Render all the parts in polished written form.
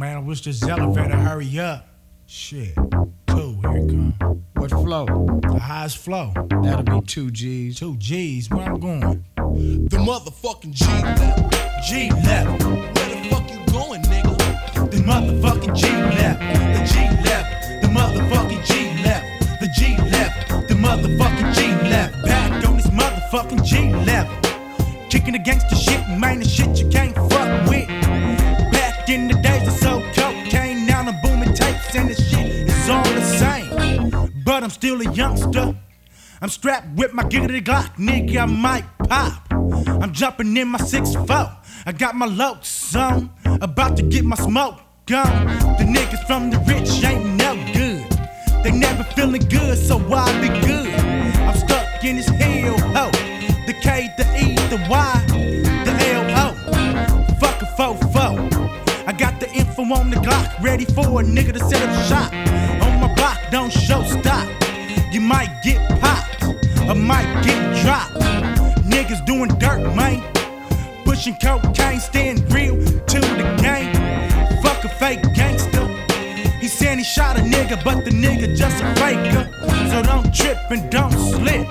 man, I wish this elevator hurry up. Shit. 2, here it come. What flow? The highest flow. That'll be 2 G's. 2 G's, where I'm going? The motherfucking G level. G level. Where the fuck you going, nigga? The motherfucking G level. The G level. The motherfucking G level. The G level. The motherfucking G level. Back on this motherfucking G level. Kicking the gangster shit, man, the shit you can't fuck with. Back in the days I sold cocaine, now I'm booming tapes and the shit is all the same. But I'm still a youngster. I'm strapped with my giggity Glock, nigga, I might pop. I'm jumping in my 6'4". I got my locs on, about to get my smoke gone. The niggas from the rich ain't no good. They never feeling good, so why be good? I'm stuck in this hell, ho. The K, the E, the Y, the L-O. Fuck a fofo. I got the info on the Glock, ready for a nigga to set up shop. On my block, don't show stop. You might get popped, or might get dropped. Niggas doing dirt, man. Pushing cocaine, staying real to the game. Fuck a fake gangster. He said he shot a nigga, but the nigga just a faker. So don't trip and don't slip.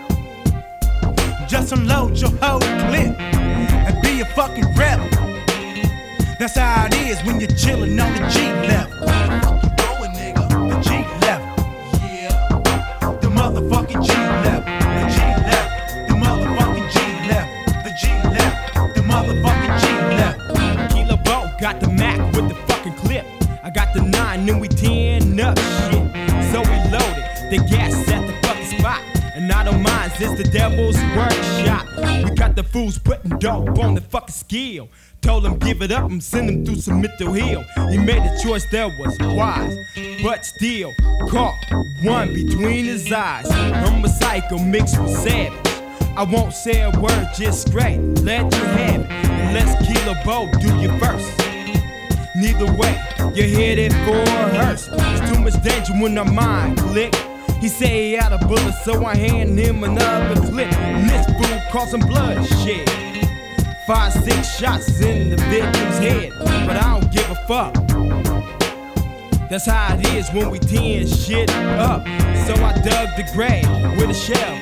Just unload your whole clip and be a fucking rebel. That's how it is when you're chillin' on the G level. Where the fuck you going, nigga? The G level. Yeah. The motherfucking G level. The G level. The motherfucking G level. The G level. The motherfucking G level. Kilo Bo got the Mac with the fucking clip. I got the 9 and we 10 up shit. So we loaded the gas at the fucking spot. And I don't mind, it's the devil's workshop. We got the fools putting dope on the fucking skill. Told him give it up and send him through some mental hill. He made a choice that was wise, but still caught one between his eyes. I'm a psycho mixed with savage. I won't say a word, just straight, let you have it. And let's Kilo Bo do you first. Neither way, you're headed for a hearse. It's too much danger when our mind click. He say he out of bullets, so I hand him another clip. And this fool causing bloodshed. 5, 6 shots in the victim's head, but I don't give a fuck. That's how it is when we teeing shit up. So I dug the grave with a shell.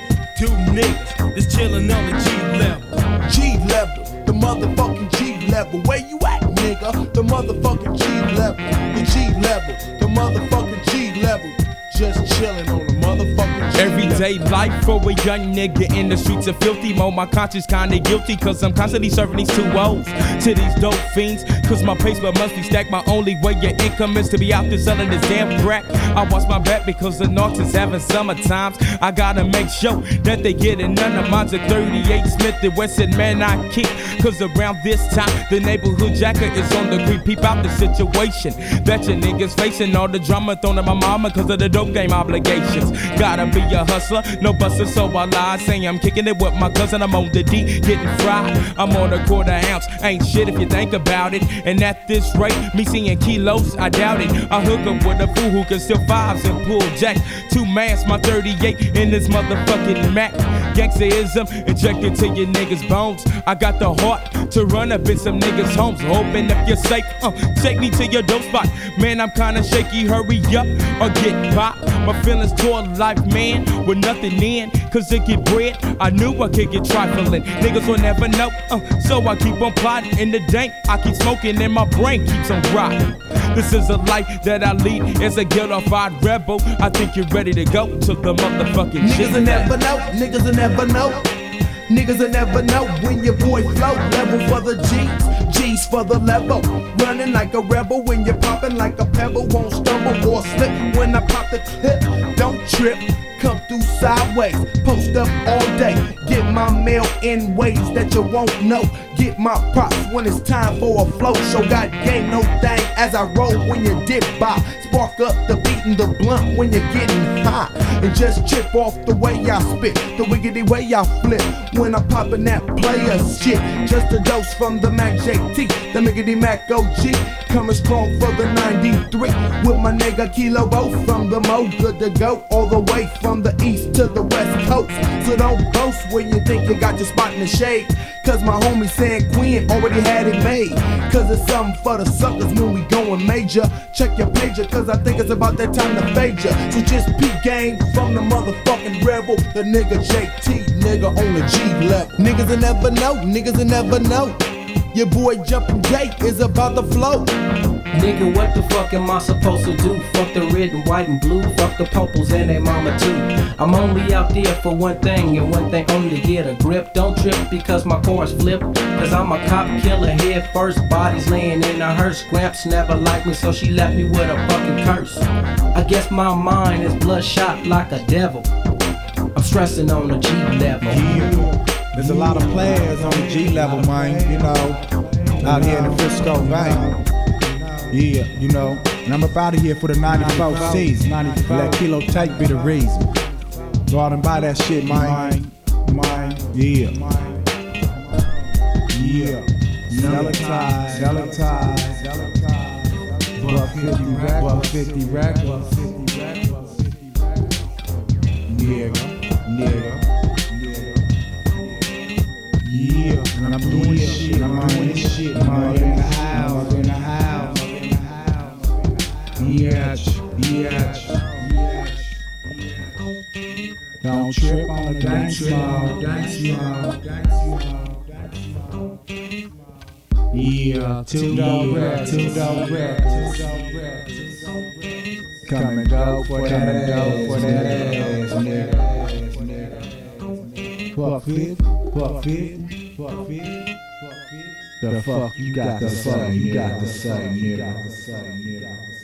2 niggas that's chillin' on the G level. G level. The motherfucking G level. Where you at, nigga? The motherfucking G level. The G level. The motherfucking G level. Just chillin' on the motherfucking G Everyday life for a young nigga in the streets are filthy. Mo, my conscience kinda guilty, cause I'm constantly serving these 2 O's to these dope fiends. Cause my paper must be stacked. My only way your income is to be out there selling this damn crack. I watch my back because the North is having summer times. I gotta make sure that they get it. None of mine's a 38 Smith and Wesson, man, I keep. Cause around this time, the neighborhood jacker is on the creep. Peep out the situation that your niggas facing. All the drama thrown at my mama cause of the dope game obligations. Gotta be a hustler, no buster, so I lie. Saying I'm kicking it with my cousin, I'm on the D, getting fried. I'm on a quarter ounce, ain't shit if you think about it. And at this rate, me seeing kilos, I doubt it. I hook up with a fool who can steal 5s and pull jacks. 2 mans, my 38 in this motherfucking Mac. Gangsterism injected to your niggas' bones. I got the heart to run up in some niggas' homes. Hoping if you're safe, take me to your dope spot. Man, I'm kinda shaky, hurry up or get popped. My feelings toward life, man, with nothing in. Cause to get bread, I knew I could get trifling. Niggas will never know, so I keep on plotting. In the dank, I keep smoking and my brain keeps on rotting. This is a life that I lead as a guilt-fied rebel. I think you're ready to go to the motherfucking Niggas will never know, niggas will never know. Niggas will never know when your boy flow. Level for the G's, G's for the level. Running like a rebel when you're popping like a pebble. Won't stumble or slip when I pop the clip. Don't trip, come through sideways. Post up all day, get my mail in ways that you won't know. Get my props when it's time for a flow. Show got game, no thing as I roll when you dip by. Spark up the beat and the blunt when you're getting high. And just chip off the way I spit, the wiggity way I flip. When I'm popping that player shit, just a dose from the Mac JT, the Miggity Mac OG. Coming strong for the 93 with my nigga Kilo Bo from the Mo, good to go all the way from the east to the west coast. So don't boast when you think you got your spot in the shade, Cause my homie San Quinn already had it made. Cause it's something for the suckers when we going major. Check your pager, cause I think it's about that time to fade ya. So just peep game from the motherfucking rebel. The nigga JT, nigga on the G level. Niggas will never know, niggas will never know. Your boy Jumpin' Jake is about to flow. Nigga, what the fuck am I supposed to do? Fuck the red and white and blue, fuck the purples and they mama too. I'm only out there for one thing and one thing only, to get a grip. Don't trip because my chorus flip, cause I'm a cop killer head first. Bodies laying in a hearse. Gramps never liked me, so she left me with a fucking curse. I guess my mind is bloodshot like a devil. I'm stressing on the G level. Yeah. There's a lot of players on the G level, man, you know, out here in the Frisco Bay. Yeah, you know, and I'm up out of here for the 94 season. Let Kilo Take be the reason. Go out and buy that shit, man. Yeah. Yeah. Sell it ties. Buck 50 rack. Nigga. Yeah, and I'm doing this shit, man. In the house. Yeah. Don't trip on the dance floor. Yeah, two dog rap. Come and go for that ass, nigga. Buck 50. The fuck you got to say, nigga.